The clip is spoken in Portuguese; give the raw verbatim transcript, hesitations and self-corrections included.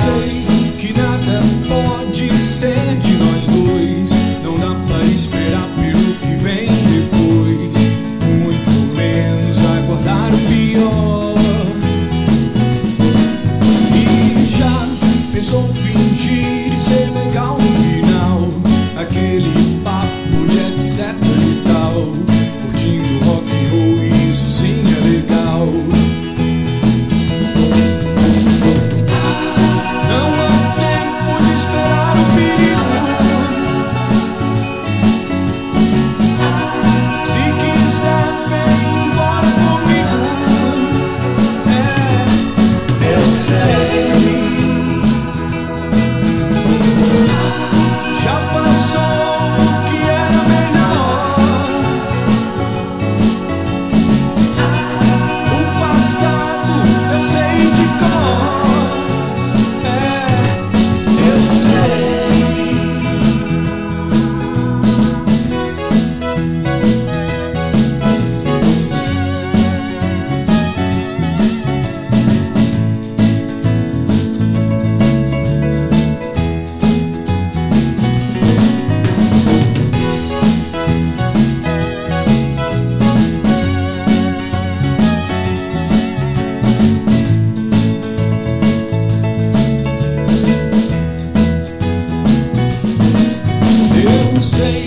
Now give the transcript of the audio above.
sei que nada pode ser de nós dois. Não dá pra esperar pelo que vem depois, muito menos aguardar o pior. E já pensou fingir e ser legal no final, aquele papo de etc e tal, curtindo rock and roll, isso sim é legal. Sei